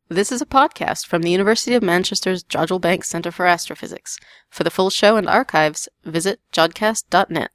This is a podcast from the University of Manchester's Jodrell Bank Centre for Astrophysics. For the full show and archives, visit jodcast.net.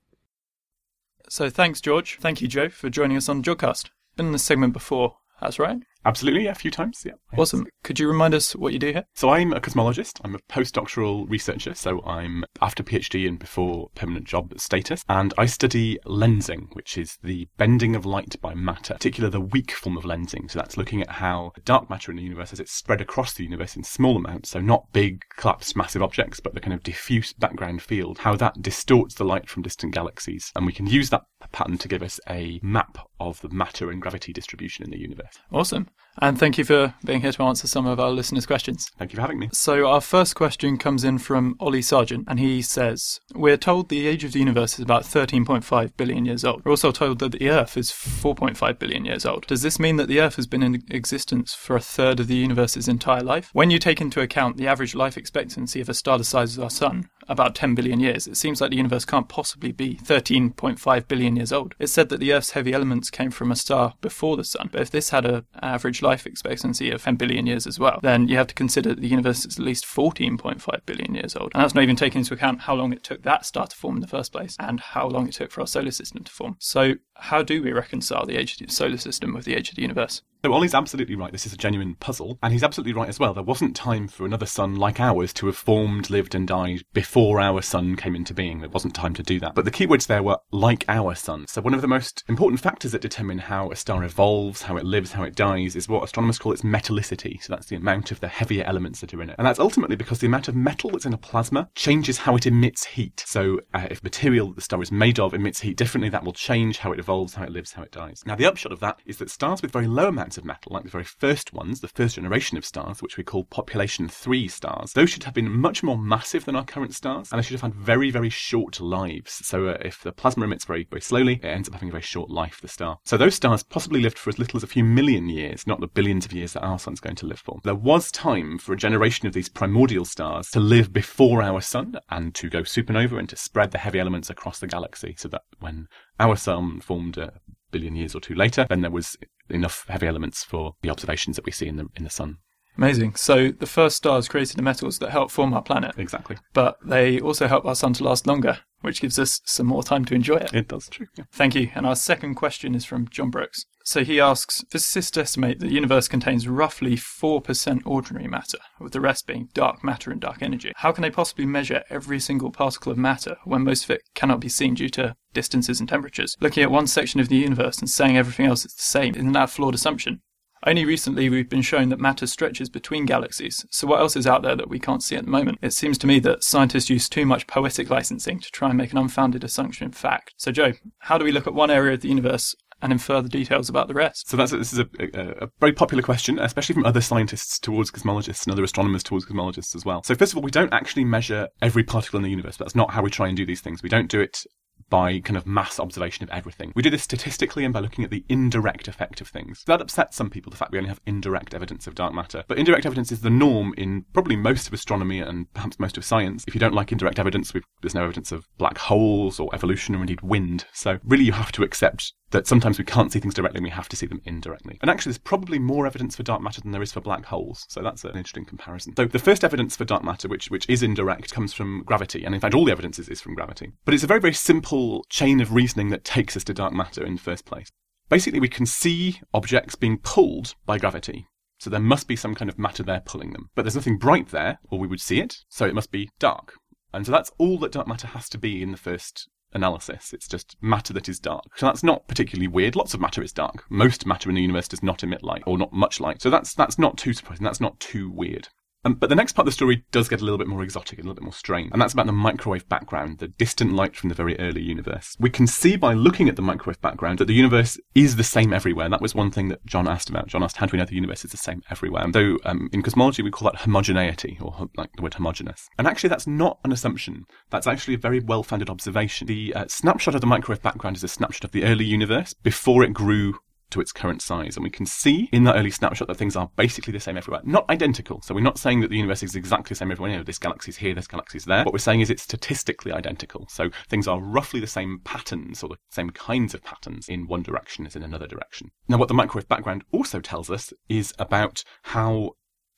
So thanks, George. Thank you, Joe, for joining us on Jodcast. Been in this segment before, that's right? Absolutely, yeah, a few times, yeah. Awesome. Could you remind us what you do here? So I'm a cosmologist. I'm a postdoctoral researcher, so I'm after PhD and before permanent job status. And I study lensing, which is the bending of light by matter, particularly the weak form of lensing. So that's looking at how dark matter in the universe, as it's spread across the universe in small amounts, so not big, collapsed, massive objects, but the kind of diffuse background field, how that distorts the light from distant galaxies. And we can use that pattern to give us a map of the matter and gravity distribution in the universe. Awesome. And thank you for being here to answer some of our listeners' questions. Thank you for having me. So our first question comes in from Ollie Sargent, and he says, we're told the age of the universe is about 13.5 billion years old. We're also told that the Earth is 4.5 billion years old. Does this mean that the Earth has been in existence for a third of the universe's entire life? When you take into account the average life expectancy of a star the size of our Sun, about 10 billion years, it seems like the universe can't possibly be 13.5 billion years old. It's said that the Earth's heavy elements came from a star before the Sun, but if this had an average life expectancy of 10 billion years as well, then you have to consider that the universe is at least 14.5 billion years old. And that's not even taking into account how long it took that star to form in the first place and how long it took for our solar system to form. So how do we reconcile the age of the solar system with the age of the universe? So Ollie's absolutely right. This is a genuine puzzle. And he's absolutely right as well. There wasn't time for another sun like ours to have formed, lived and died before our sun came into being. There wasn't time to do that. But the keywords there were like our sun. So one of the most important factors that determine how a star evolves, how it lives, how it dies, is what astronomers call its metallicity. So that's the amount of the heavier elements that are in it. And that's ultimately because the amount of metal that's in a plasma changes how it emits heat. So if material that the star is made of emits heat differently, that will change how it evolves, how it lives, how it dies. Now the upshot of that is that stars with very low amounts of metal, like the very first ones, the first generation of stars, which we call population 3 stars, those should have been much more massive than our current stars, and they should have had very, very short lives. So if the plasma emits very, very slowly, it ends up having a very short life, the star. So those stars possibly lived for as little as a few million years, not the billions of years that our sun's going to live for. There was time for a generation of these primordial stars to live before our sun and to go supernova and to spread the heavy elements across the galaxy, so that when our sun formed a billion years or two later, then there was enough heavy elements for the observations that we see in the sun. Amazing. So the first stars created the metals that help form our planet. Exactly. But they also help our sun to last longer, which gives us some more time to enjoy it. It does, true. Yeah. Thank you. And our second question is from John Brooks. So he asks, physicists estimate that the universe contains roughly 4% ordinary matter, with the rest being dark matter and dark energy. How can they possibly measure every single particle of matter when most of it cannot be seen due to distances and temperatures? Looking at one section of the universe and saying everything else is the same, isn't that a flawed assumption? Only recently we've been shown that matter stretches between galaxies, so what else is out there that we can't see at the moment? It seems to me that scientists use too much poetic licensing to try and make an unfounded assumption fact. So Joe, how do we look at one area of the universe and infer the details about the rest? So this is a very popular question, especially from other scientists towards cosmologists and other astronomers towards cosmologists as well. So first of all, we don't actually measure every particle in the universe. That's not how we try and do these things. We don't do it by kind of mass observation of everything. We do this statistically and by looking at the indirect effect of things. That upsets some people, the fact we only have indirect evidence of dark matter. But indirect evidence is the norm in probably most of astronomy and perhaps most of science. If you don't like indirect evidence, there's no evidence of black holes or evolution or indeed wind. So really you have to accept that sometimes we can't see things directly and we have to see them indirectly. And actually there's probably more evidence for dark matter than there is for black holes. So that's an interesting comparison. So the first evidence for dark matter, which is indirect, comes from gravity. And in fact all the evidence is from gravity. But it's a very, very simple chain of reasoning that takes us to dark matter in the first place. Basically we can see objects being pulled by gravity. So there must be some kind of matter there pulling them. But there's nothing bright there, or we would see it, so it must be dark. And so that's all that dark matter has to be in the first analysis. It's just matter that is dark. So that's not particularly weird. Lots of matter is dark. Most matter in the universe does not emit light, or not much light. So that's not too surprising. That's not too weird. But the next part of the story does get a little bit more exotic, a little bit more strange. And that's about the microwave background, the distant light from the very early universe. We can see by looking at the microwave background that the universe is the same everywhere. And that was one thing that John asked about. John asked, how do we know the universe is the same everywhere? And though in cosmology we call that homogeneity, or like the word homogeneous. And actually that's not an assumption. That's actually a very well-founded observation. The snapshot of the microwave background is a snapshot of the early universe before it grew to its current size. And we can see in that early snapshot that things are basically the same everywhere. Not identical. So we're not saying that the universe is exactly the same everywhere. You know, this galaxy's here, this galaxy's there. What we're saying is it's statistically identical. So things are roughly the same patterns, or the same kinds of patterns in one direction as in another direction. Now what the microwave background also tells us is about how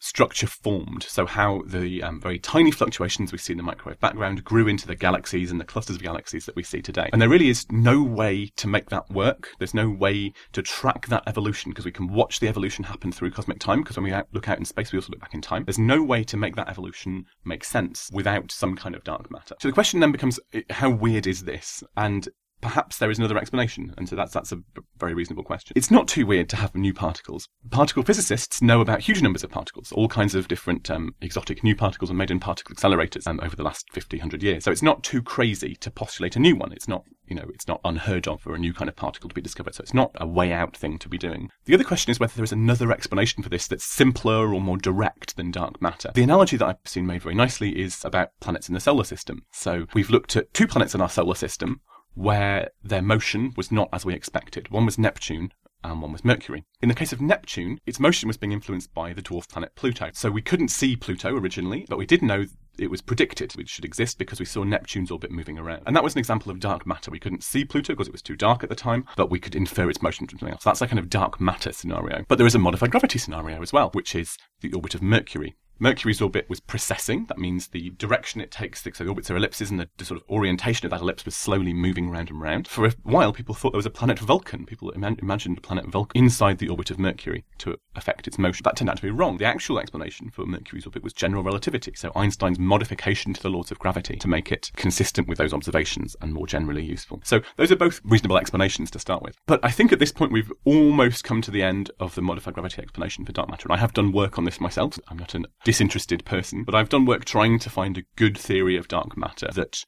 structure formed. So how the very tiny fluctuations we see in the microwave background grew into the galaxies and the clusters of galaxies that we see today. And there really is no way to make that work. There's no way to track that evolution, because we can watch the evolution happen through cosmic time, because when we look out in space, we also look back in time. There's no way to make that evolution make sense without some kind of dark matter. So the question then becomes, how weird is this? And perhaps there is another explanation, and so that's a very reasonable question. It's not too weird to have new particles. Particle physicists know about huge numbers of particles. All kinds of different exotic new particles are made in particle accelerators over the last 50, 100 years. So it's not too crazy to postulate a new one. It's not unheard of for a new kind of particle to be discovered. So it's not a way out thing to be doing. The other question is whether there is another explanation for this that's simpler or more direct than dark matter. The analogy that I've seen made very nicely is about planets in the solar system. So we've looked at 2 planets in our solar system where their motion was not as we expected. One was Neptune and one was Mercury. In the case of Neptune, its motion was being influenced by the dwarf planet Pluto. So we couldn't see Pluto originally, but we did know it was predicted it should exist because we saw Neptune's orbit moving around. And that was an example of dark matter. We couldn't see Pluto because it was too dark at the time, but we could infer its motion from something else. So that's a kind of dark matter scenario. But there is a modified gravity scenario as well, which is the orbit of Mercury. Mercury's orbit was precessing. That means the direction it takes, so the orbits are ellipses, and the sort of orientation of that ellipse was slowly moving round and round. For a while, people thought there was a planet Vulcan. People imagined a planet Vulcan inside the orbit of Mercury to affect its motion. That turned out to be wrong. The actual explanation for Mercury's orbit was general relativity, so Einstein's modification to the laws of gravity to make it consistent with those observations and more generally useful. So those are both reasonable explanations to start with. But I think at this point we've almost come to the end of the modified gravity explanation for dark matter, and I have done work on this myself. I'm not an disinterested person, but I've done work trying to find a good theory of dark matter that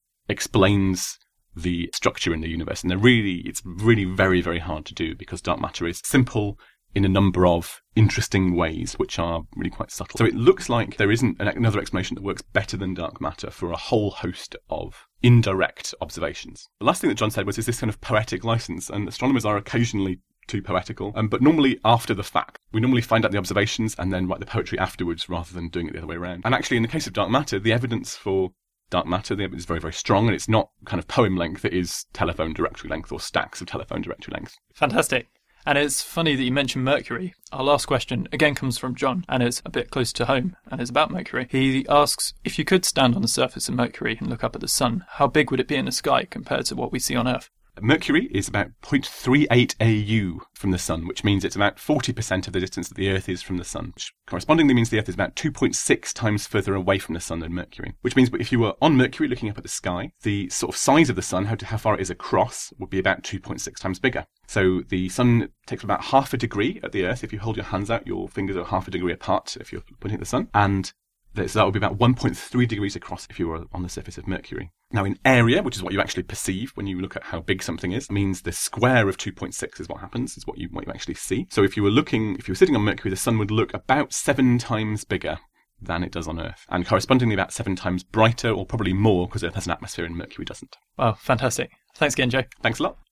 explains the structure in the universe. And it's really very, very hard to do because dark matter is simple in a number of interesting ways, which are really quite subtle. So it looks like there isn't another explanation that works better than dark matter for a whole host of indirect observations. The last thing that John said was, is this kind of poetic license? And astronomers are occasionally too poetical, but normally after the fact. We normally find out the observations and then write the poetry afterwards rather than doing it the other way around. And actually, in the case of dark matter, the evidence for dark matter, the evidence is very, very strong, and it's not kind of poem length, it is telephone directory length or stacks of telephone directory length. Fantastic. And it's funny that you mentioned Mercury. Our last question again comes from John, and it's a bit close to home, and it's about Mercury. He asks, if you could stand on the surface of Mercury and look up at the sun, how big would it be in the sky compared to what we see on Earth? Mercury is about 0.38 AU from the Sun, which means it's about 40% of the distance that the Earth is from the Sun, which correspondingly means the Earth is about 2.6 times further away from the Sun than Mercury. Which means if you were on Mercury looking up at the sky, the sort of size of the Sun, how far it is across, would be about 2.6 times bigger. So the Sun takes about half a degree at the Earth. If you hold your hands out, your fingers are half a degree apart if you're pointing at the Sun. And so that would be about 1.3 degrees across if you were on the surface of Mercury. Now, in area, which is what you actually perceive when you look at how big something is, means the square of 2.6 is what happens, is what you actually see. So if you were sitting on Mercury, the Sun would look about 7 times bigger than it does on Earth, and correspondingly about 7 times brighter, or probably more, because Earth has an atmosphere and Mercury doesn't. Wow, fantastic. Thanks again, Joe. Thanks a lot.